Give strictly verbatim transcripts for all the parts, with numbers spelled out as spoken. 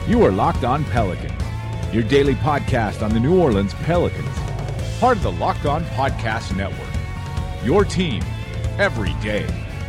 You are Locked On Pelicans, your daily podcast on the New Orleans Pelicans, part of the Locked On Podcast Network, your team every day.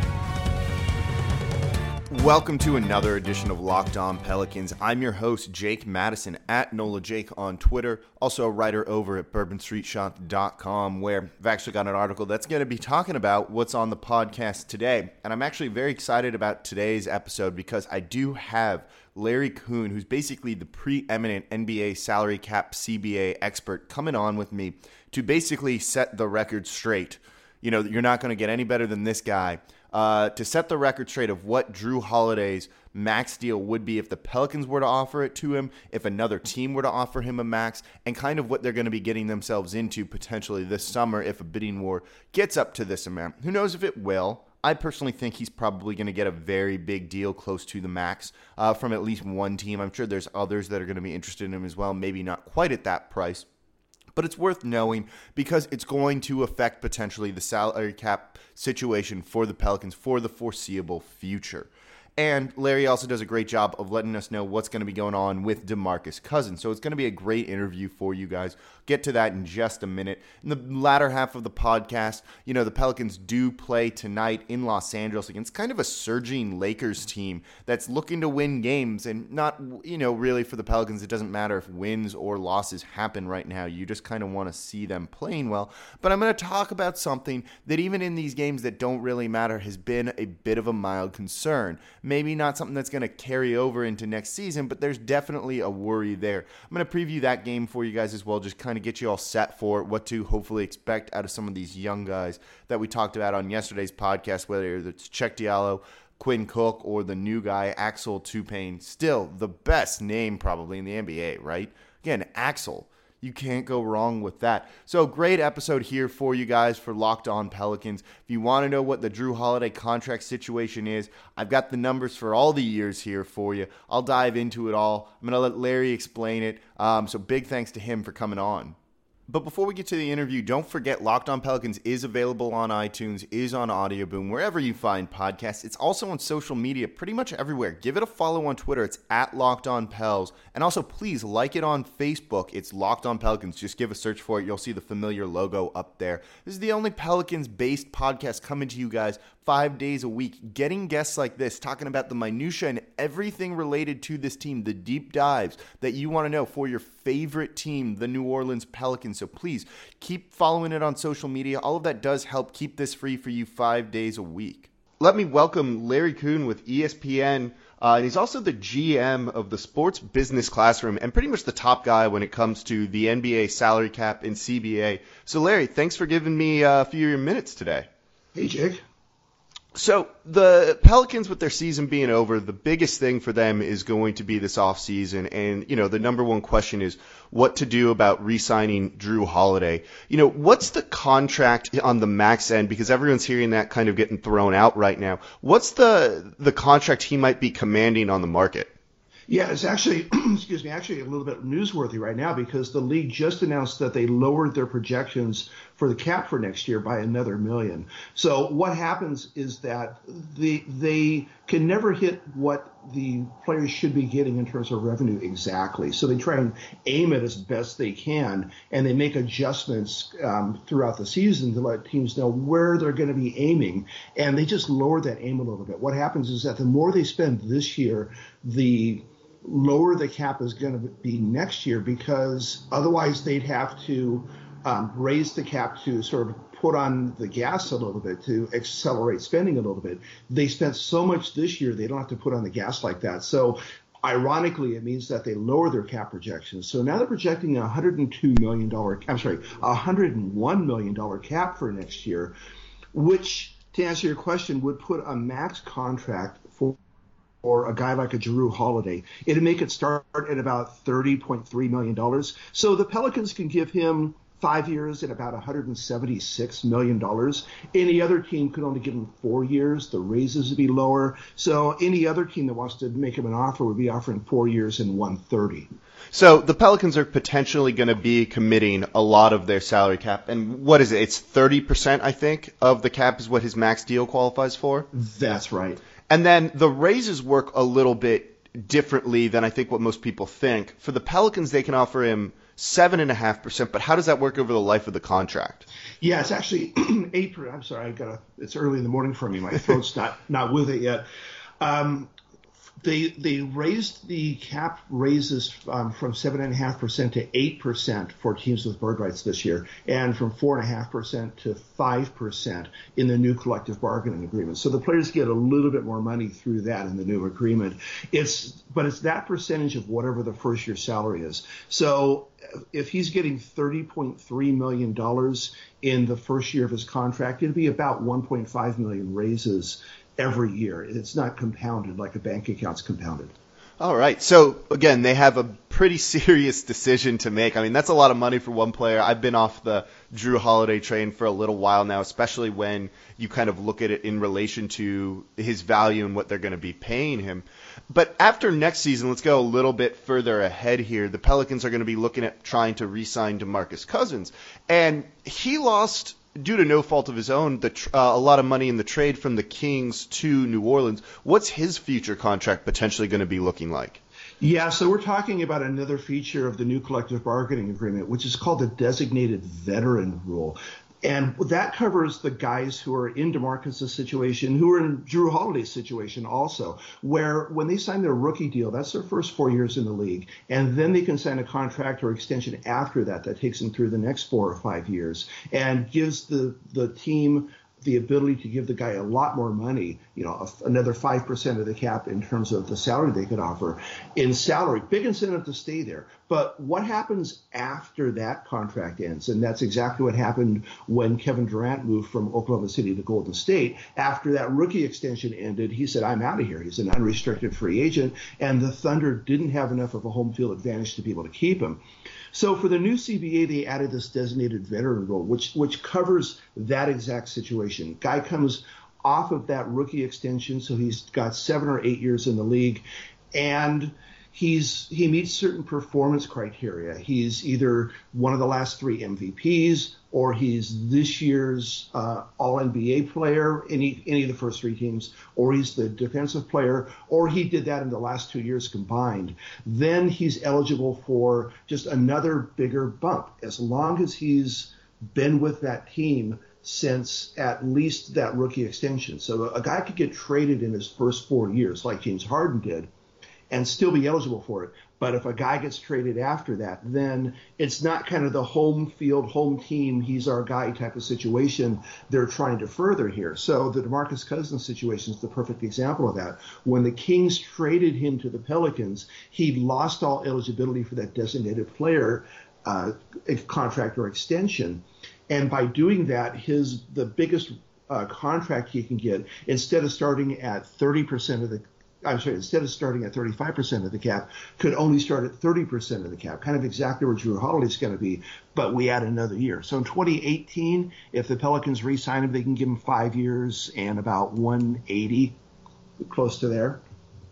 Welcome to another edition of Locked On Pelicans. I'm your host, Jake Madison, at Nola Jake on Twitter, also a writer over at bourbon street shop dot com, where I've actually got an article that's going to be talking about what's on the podcast today. And I'm actually very excited about today's episode because I do have Larry Kuhn, who's basically the preeminent N B A salary cap C B A expert, coming on with me to basically set the record straight. You know, you're not going to get any better than this guy. Uh, to set the record straight of what Jrue Holiday's max deal would be if the Pelicans were to offer it to him, if another team were to offer him a max, and kind of what they're going to be getting themselves into potentially this summer if a bidding war gets up to this amount. Who knows if it will? I personally think he's probably going to get a very big deal close to the max uh, from at least one team. I'm sure there's others that are going to be interested in him as well, maybe not quite at that price. But it's worth knowing because it's going to affect potentially the salary cap situation for the Pelicans for the foreseeable future. And Larry also does a great job of letting us know what's going to be going on with DeMarcus Cousins. So it's going to be a great interview for you guys. Get to that in just a minute. In the latter half of the podcast, you know, the Pelicans do play tonight in Los Angeles against kind of a surging Lakers team that's looking to win games. And not, you know, really for the Pelicans, it doesn't matter if wins or losses happen right now. You just kind of want to see them playing well. But I'm going to talk about something that even in these games that don't really matter has been a bit of a mild concern. Maybe not something that's going to carry over into next season, but there's definitely a worry there. I'm going to preview that game for you guys as well, just kind of get you all set for what to hopefully expect out of some of these young guys that we talked about on yesterday's podcast, whether it's Cheick Diallo, Quinn Cook, or the new guy, Axel Toupane. Still the best name probably in the N B A, right? Again, Axel. You can't go wrong with that. So great episode here for you guys for Locked On Pelicans. If you want to know what the Jrue Holiday contract situation is, I've got the numbers for all the years here for you. I'll dive into it all. I'm going to let Larry explain it. Um, so big thanks to him for coming on. But before we get to the interview, don't forget Locked On Pelicans is available on iTunes, is on Audio Boom, wherever you find podcasts. It's also on social media, pretty much everywhere. Give it a follow on Twitter. It's at Locked On Pels. And also, please like it on Facebook. It's Locked On Pelicans. Just give a search for it. You'll see the familiar logo up there. This is the only Pelicans-based podcast coming to you guys five days a week, getting guests like this, talking about the minutia and everything related to this team, the deep dives that you want to know for your favorite team, the New Orleans Pelicans. So please keep following it on social media. All of that does help keep this free for you five days a week. Let me welcome Larry Kuhn with E S P N. Uh, and he's also the G M of the Sports Business Classroom and pretty much the top guy when it comes to the N B A salary cap and C B A. So Larry, thanks for giving me a few of your minutes today. Hey, Jake. So the Pelicans, with their season being over, the biggest thing for them is going to be this offseason. And, you know, the number one question is what to do about re-signing Jrue Holiday. You know, what's the contract on the max end? Because everyone's hearing that kind of getting thrown out right now. What's the the contract he might be commanding on the market? Yeah, it's actually, excuse me, actually a little bit newsworthy right now because the league just announced that they lowered their projections for the cap for next year by another million. So what happens is that the, they can never hit what the players should be getting in terms of revenue exactly. So they try and aim it as best they can, and they make adjustments um, throughout the season to let teams know where they're going to be aiming, and they just lower that aim a little bit. What happens is that the more they spend this year, the lower the cap is going to be next year, because otherwise they'd have to um, raise the cap to sort of put on the gas a little bit, to accelerate spending a little bit. They spent so much this year, they don't have to put on the gas like that. So ironically, it means that they lower their cap projections. So now they're projecting a one hundred two million dollars, I'm sorry, a one hundred one million dollars cap for next year, which, to answer your question, would put a max contract for or a guy like a Jrue Holiday. It'd make it start at about thirty point three million dollars. So the Pelicans can give him five years at about one hundred seventy-six million dollars. Any other team could only give him four years. The raises would be lower. So any other team that wants to make him an offer would be offering four years and one hundred thirty. So the Pelicans are potentially going to be committing a lot of their salary cap. And what is it? It's thirty percent, I think, of the cap is what his max deal qualifies for? That's right. And then the raises work a little bit differently than I think what most people think. For the Pelicans, they can offer him seven and a half percent, but how does that work over the life of the contract? Yeah, it's actually eight. I'm sorry, I got a, it's early in the morning for me. My throat's not not with it yet. Um, They they raised the cap raises um, from seven and a half percent to eight percent for teams with bird rights this year, and from four and a half percent to five percent in the new collective bargaining agreement. So the players get a little bit more money through that in the new agreement. It's but it's that percentage of whatever the first year salary is. So if he's getting thirty point three million dollars in the first year of his contract, it'd be about one point five million raises every year. It's not compounded like a bank account's compounded. All right. So, again, they have a pretty serious decision to make. I mean, that's a lot of money for one player. I've been off the Jrue Holiday train for a little while now, especially when you kind of look at it in relation to his value and what they're going to be paying him. But after next season, let's go a little bit further ahead here. The Pelicans are going to be looking at trying to re-sign DeMarcus Cousins. And he lost, due to no fault of his own, the, uh, a lot of money in the trade from the Kings to New Orleans. What's his future contract potentially going to be looking like? Yeah, so we're talking about another feature of the new collective bargaining agreement, which is called the designated veteran rule. And that covers the guys who are in DeMarcus' situation, who are in Jrue Holiday's situation also, where when they sign their rookie deal, that's their first four years in the league. And then they can sign a contract or extension after that that takes them through the next four or five years and gives the, the team the ability to give the guy a lot more money, you know, another five percent of the cap in terms of the salary they could offer in salary. Big incentive to stay there. But what happens after that contract ends? And that's exactly what happened when Kevin Durant moved from Oklahoma City to Golden State. After that rookie extension ended, he said, I'm out of here. He's an unrestricted free agent. And the Thunder didn't have enough of a home field advantage to be able to keep him. So for the new C B A, they added this designated veteran rule, which which covers that exact situation. Guy comes off of that rookie extension, so he's got seven or eight years in the league, and he's he meets certain performance criteria. He's either one of the last three M V Ps, or he's this year's uh, All N B A player, any any of the first three teams, or he's the defensive player, or he did that in the last two years combined. Then he's eligible for just another bigger bump, as long as he's been with that team since at least that rookie extension. So a guy could get traded in his first four years, like James Harden did, and still be eligible for it. But if a guy gets traded after that, then it's not kind of the home field, home team, he's our guy type of situation they're trying to further here. So the DeMarcus Cousins situation is the perfect example of that. When the Kings traded him to the Pelicans, he lost all eligibility for that designated player uh, contract or extension. And by doing that, his the biggest uh, contract he can get, instead of starting at thirty percent of the I'm sorry, instead of starting at thirty-five percent of the cap, could only start at thirty percent of the cap, kind of exactly where Jrue Holiday's going to be, but we add another year. So in twenty eighteen, if the Pelicans re-sign him, they can give him five years and about one eighty, close to there.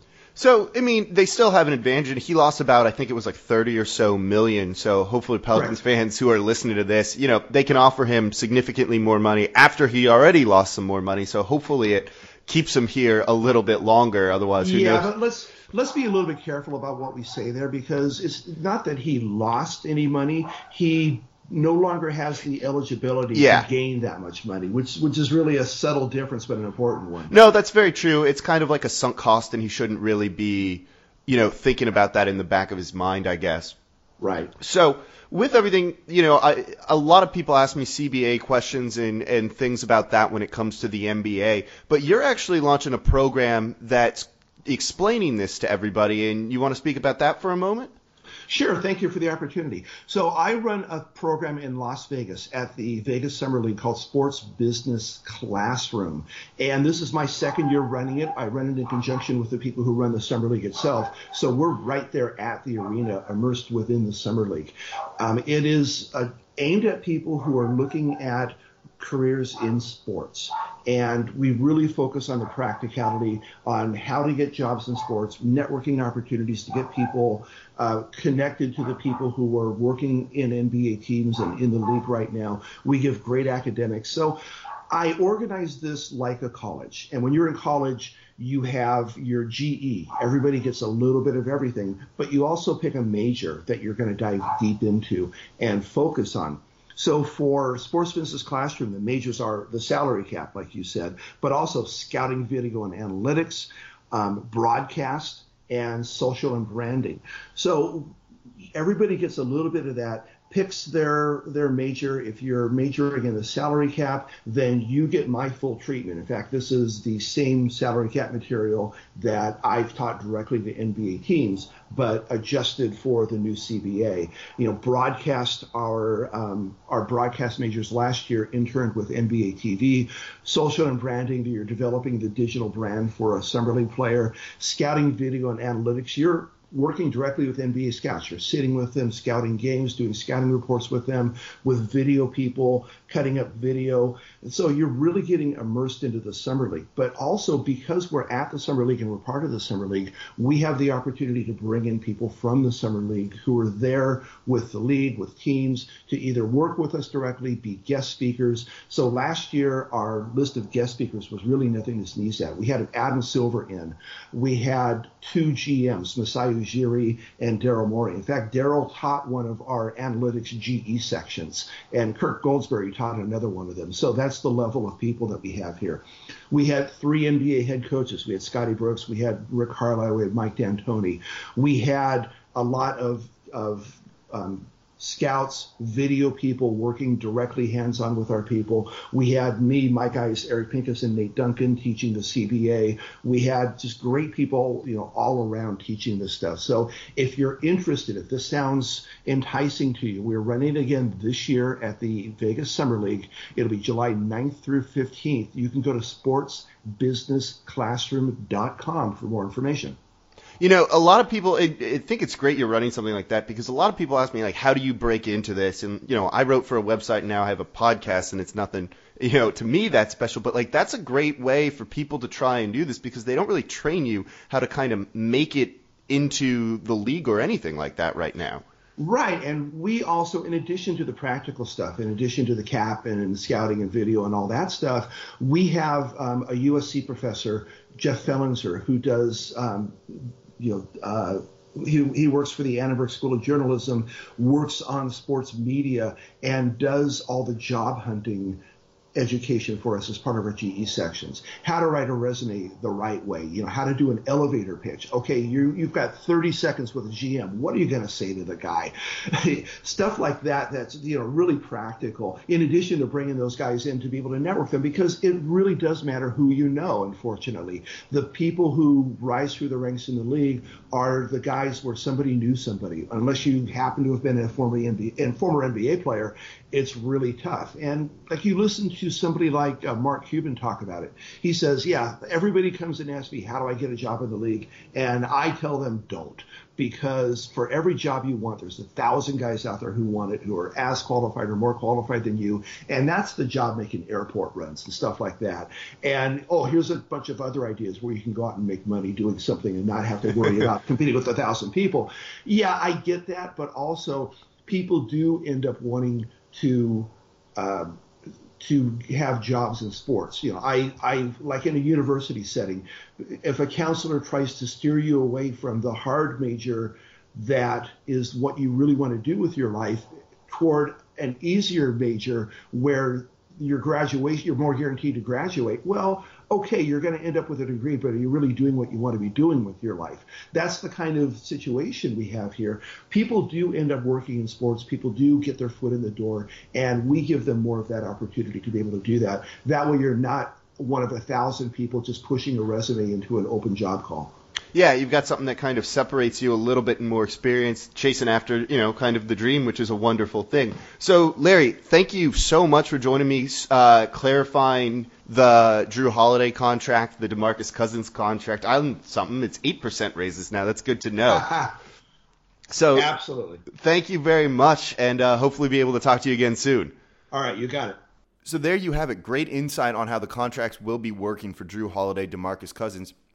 So, I mean, they still have an advantage, and he lost about, I think it was like thirty or so million. So hopefully Pelicans right. fans who are listening to this, you know, they can offer him significantly more money after he already lost some more money. So hopefully it keeps him here a little bit longer. Otherwise, who yeah, knows? but let's let's be a little bit careful about what we say there, because it's not that he lost any money. He no longer has the eligibility yeah. to gain that much money, which which is really a subtle difference, but an important one. No, that's very true. It's kind of like a sunk cost, and he shouldn't really be, you know, thinking about that in the back of his mind, I guess. Right. So with everything, you know, I, a lot of people ask me C B A questions and, and things about that when it comes to the N B A, but you're actually launching a program that's explaining this to everybody, and you want to speak about that for a moment? Sure. Thank you for the opportunity. So I run a program in Las Vegas at the Vegas Summer League called Sports Business Classroom. And this is my second year running it. I run it in conjunction with the people who run the Summer League itself. So we're right there at the arena, immersed within the Summer League. Um, it is uh, aimed at people who are looking at careers in sports. And we really focus on the practicality on how to get jobs in sports, networking opportunities to get people uh, connected to the people who are working in N B A teams and in the league right now. We give great academics. So I organize this like a college. And when you're in college, You have your G E. Everybody gets a little bit of everything, but you also pick a major that you're going to dive deep into and focus on. So for Sports Business Classroom, the majors are the salary cap, like you said, but also scouting, video, and analytics, um, broadcast, and social and branding. So everybody gets a little bit of that, picks their their major. If you're majoring in the salary cap, then you get my full treatment. In fact, this is the same salary cap material that I've taught directly to N B A teams, but adjusted for the new C B A. You know, broadcast, our um, our broadcast majors last year interned with N B A T V, social and branding, you're developing the digital brand for a Summer League player, scouting, video, and analytics, you're working directly with N B A scouts. You're sitting with them, scouting games, doing scouting reports with them, with video people, cutting up video. And so you're really getting immersed into the Summer League. But also because we're at the Summer League and we're part of the Summer League, we have the opportunity to bring in people from the Summer League who are there with the league, with teams, to either work with us directly, be guest speakers. So last year, our list of guest speakers was really nothing to sneeze at. We had Adam Silver in. We had two G Ms, Masai Ujiri and Daryl Morey. In fact, Daryl taught one of our analytics G E sections, and Kirk Goldsberry taught another one of them. So that's the level of people that we have here. We had three N B A head coaches. We had Scotty Brooks, we had Rick Carlisle, we had Mike D'Antoni. We had a lot of, of um, scouts, video people working directly hands-on with our people. We had me, Mike Ice, Eric Pincus, and Nate Duncan teaching the C B A. We had just great people, you know, all around teaching this stuff. So if you're interested, if this sounds enticing to you, we're running again this year at the Vegas Summer League. It'll be July ninth through fifteenth. You can go to sports business classroom dot com for more information. You know, a lot of people, I, I think it's great you're running something like that, because a lot of people ask me, like, how do you break into this? And, you know, I wrote for a website and now I have a podcast, and it's nothing, you know, to me that's special. But, like, that's a great way for people to try and do this, because they don't really train you how to kind of make it into the league or anything like that right now. Right, and we also, in addition to the practical stuff, in addition to the cap and scouting and video and all that stuff, we have um, a U S C professor, Jeff Fellinser, who does, um, you know, uh, he, he works for the Annenberg School of Journalism, works on sports media, and does all the job hunting education for us as part of our G E sections. How to write a resume the right way, you know, how to do an elevator pitch. Okay, you, you've got thirty seconds with a G M. What are you going to say to the guy? Stuff like that that's, you know, really practical, in addition to bringing those guys in to be able to network them, because it really does matter who you know, unfortunately. The people who rise through the ranks in the league are the guys where somebody knew somebody. Unless you happen to have been a former N B A, and former N B A player, it's really tough. And like, you listen to somebody like uh, Mark Cuban talk about it. He says, yeah, everybody comes and asks me, how do I get a job in the league? And I tell them, don't. Because for every job you want, there's a thousand guys out there who want it, who are as qualified or more qualified than you. And that's the job making airport runs and stuff like that. And, oh, here's a bunch of other ideas where you can go out and make money doing something and not have to worry about competing with a thousand people. Yeah, I get that. But also, people do end up wanting to um, to have jobs in sports. You know, I, I like in a university setting, if a counselor tries to steer you away from the hard major that is what you really want to do with your life toward an easier major where your graduation, you're more guaranteed to graduate, well, okay, you're going to end up with a degree, but are you really doing what you want to be doing with your life? That's the kind of situation we have here. People do end up working in sports. People do get their foot in the door, and we give them more of that opportunity to be able to do that. That way you're not one of a thousand people just pushing a resume into an open job call. Yeah, you've got something that kind of separates you a little bit and more experience, chasing after, you know, kind of the dream, which is a wonderful thing. So, Larry, thank you so much for joining me, uh, clarifying the Drew Holiday contract, the DeMarcus Cousins contract. I learned something. It's eight percent raises now. That's good to know. So, absolutely. Thank you very much, and uh, hopefully be able to talk to you again soon. All right, you got it. So there you have it. Great insight on how the contracts will be working for Drew Holiday, DeMarcus Cousins.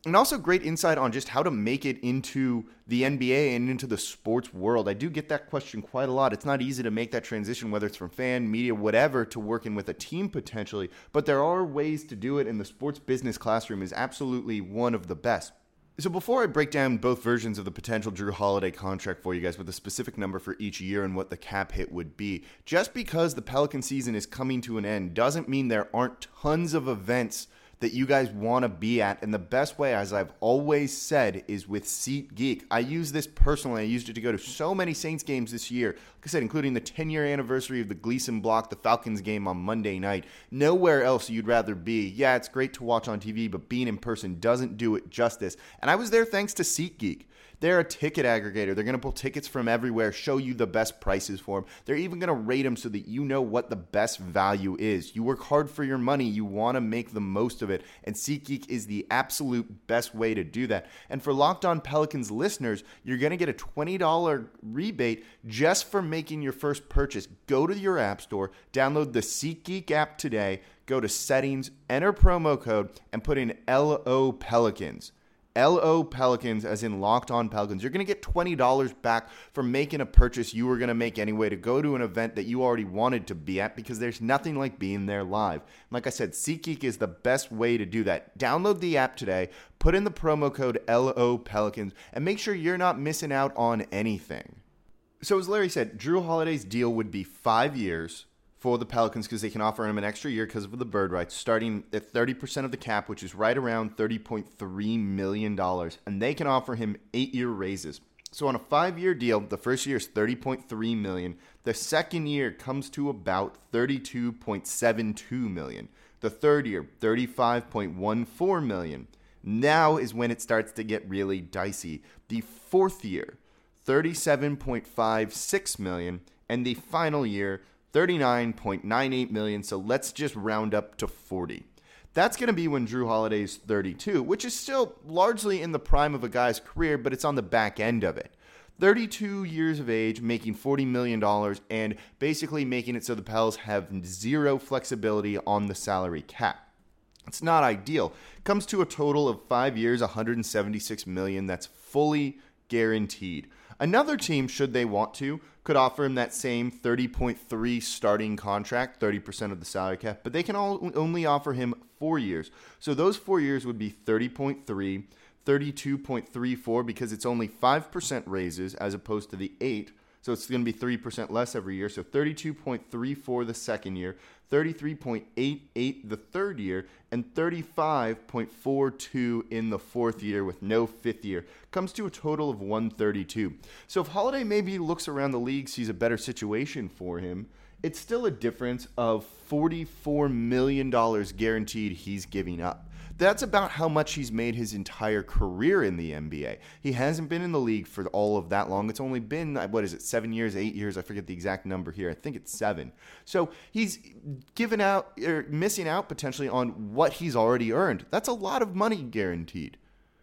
And also great insight on just how to make it into the N B A and into the sports world. I do get that question quite a lot. It's not easy to make that transition, whether it's from fan, media, whatever, to working with a team potentially. But there are ways to do it, and the sports business classroom is absolutely one of the best. So before I break down both versions of the potential Jrue Holiday contract for you guys with a specific number for each year and what the cap hit would be, just because the Pelican season is coming to an end doesn't mean there aren't tons of events that you guys want to be at. And the best way, as I've always said, is with SeatGeek. I use this personally. I used it to go to so many Saints games this year. Like I said, including the ten-year anniversary of the Gleason block, the Falcons game on Monday night. Nowhere else you'd rather be. Yeah, it's great to watch on T V, but being in person doesn't do it justice. And I was there thanks to SeatGeek. They're a ticket aggregator. They're going to pull tickets from everywhere, show you the best prices for them. They're even going to rate them so that you know what the best value is. You work hard for your money. You want to make the most of it. And SeatGeek is the absolute best way to do that. And for Locked On Pelicans listeners, you're going to get a twenty dollars rebate just for making your first purchase. Go to your app store, download the SeatGeek app today, go to settings, enter promo code, and put in L O Pelicans. L O Pelicans, as in Locked On Pelicans. You're going to get twenty dollars back for making a purchase you were going to make anyway to go to an event that you already wanted to be at, because there's nothing like being there live. Like I said, SeatGeek is the best way to do that. Download the app today, put in the promo code L O Pelicans, and make sure you're not missing out on anything. So as Larry said, Jrue Holiday's deal would be five years for the Pelicans, because they can offer him an extra year because of the bird rights, starting at thirty percent of the cap, which is right around thirty point three million dollars, and they can offer him eight-year raises. So on a five-year deal, the first year is thirty point three million dollars. The second year comes to about thirty-two point seven two million dollars. The third year, thirty-five point one four million dollars. Now is when it starts to get really dicey. The fourth year, thirty-seven point five six million dollars, and the final year, thirty-nine point nine eight million dollars, so let's just round up to forty. That's going to be when Jrue Holiday is thirty-two, which is still largely in the prime of a guy's career, but it's on the back end of it. thirty-two years of age, making forty million dollars, and basically making it so the Pels have zero flexibility on the salary cap. It's not ideal. It comes to a total of five years, one hundred seventy-six million dollars. That's fully guaranteed. Another team, should they want to, could offer him that same thirty point three starting contract, thirty percent of the salary cap, but they can all, only offer him four years. So those four years would be thirty point three, thirty-two point three four, because it's only five percent raises as opposed to the eight. So it's going to be three percent less every year. So thirty-two point three four the second year, thirty-three point eight eight the third year, and thirty-five point four two in the fourth year with no fifth year. Comes to a total of one thirty-two. So if Holiday maybe looks around the league, sees a better situation for him, it's still a difference of forty-four million dollars guaranteed he's giving up. That's about how much he's made his entire career in the N B A. He hasn't been in the league for all of that long. It's only been, what is it, seven years, eight years? I forget the exact number here. I think it's seven. So he's given out, or missing out potentially on what he's already earned. That's a lot of money guaranteed.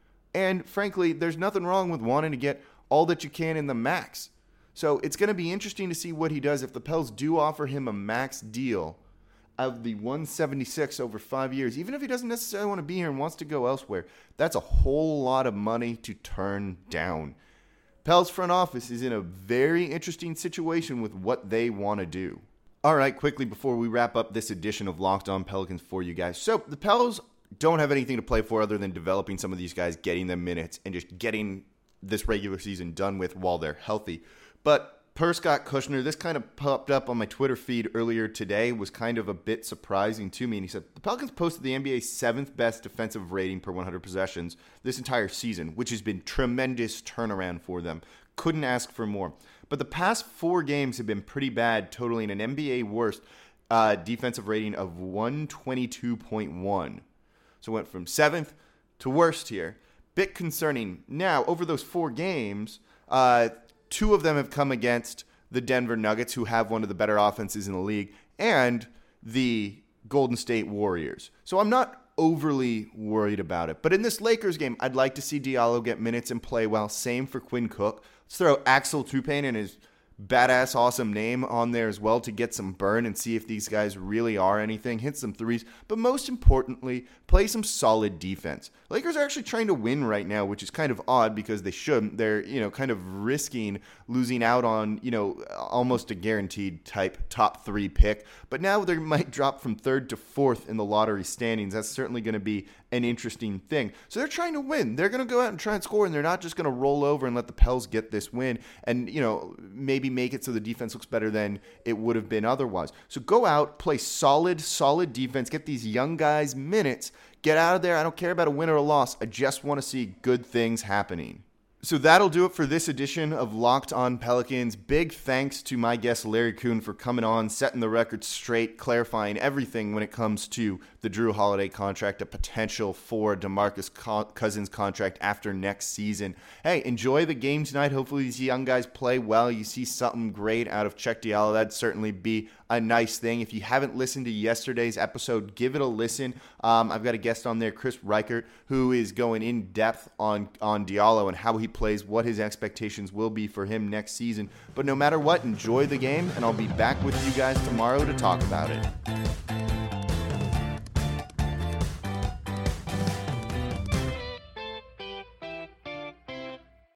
And frankly, there's nothing wrong with wanting to get all that you can in the max. So it's going to be interesting to see what he does if the Pels do offer him a max deal of the one seventy-six over five years. Even if he doesn't necessarily want to be here and wants to go elsewhere, that's a whole lot of money to turn down. Pels front office is in a very interesting situation with what they want to do. All right, quickly before we wrap up this edition of Locked On Pelicans for you guys. So the Pels don't have anything to play for other than developing some of these guys, getting them minutes, and just getting this regular season done with while they're healthy. But per Scott Kushner, this kind of popped up on my Twitter feed earlier today, was kind of a bit surprising to me. And he said, the Pelicans posted the N B A's seventh best defensive rating per one hundred possessions this entire season, which has been tremendous turnaround for them. Couldn't ask for more. But the past four games have been pretty bad, totaling an N B A worst uh, defensive rating of one twenty-two point one. So it went from seventh to worst here. Bit concerning. Now, over those four games, uh, two of them have come against the Denver Nuggets, who have one of the better offenses in the league, and the Golden State Warriors. So I'm not overly worried about it. But in this Lakers game, I'd like to see Diallo get minutes and play well. Same for Quinn Cook. Let's throw Axel Toupane and his badass, awesome name on there as well to get some burn and see if these guys really are anything. Hit some threes, but most importantly, play some solid defense. Lakers are actually trying to win right now, which is kind of odd because they shouldn't. They're, you know, kind of risking losing out on, you know, almost a guaranteed type top three pick. But now they might drop from third to fourth in the lottery standings. That's certainly going to be an interesting thing. So they're trying to win. They're going to go out and try and score, and they're not just going to roll over and let the Pels get this win and, you know, maybe make it so the defense looks better than it would have been otherwise. So go out, play solid, solid defense, get these young guys minutes, get out of there. I don't care about a win or a loss. I just want to see good things happening. So that'll do it for this edition of Locked On Pelicans. Big thanks to my guest Larry Coon for coming on, setting the record straight, clarifying everything when it comes to the Jrue Holiday contract, a potential for DeMarcus Cousins contract after next season. Hey, enjoy the game tonight. Hopefully these young guys play well. You see something great out of Cheick Diallo. That'd certainly be a nice thing. If you haven't listened to yesterday's episode, give it a listen. Um, I've got a guest on there, Chris Reichert, who is going in depth on, on Diallo and how he plays, what his expectations will be for him next season. But no matter what, enjoy the game, and I'll be back with you guys tomorrow to talk about it.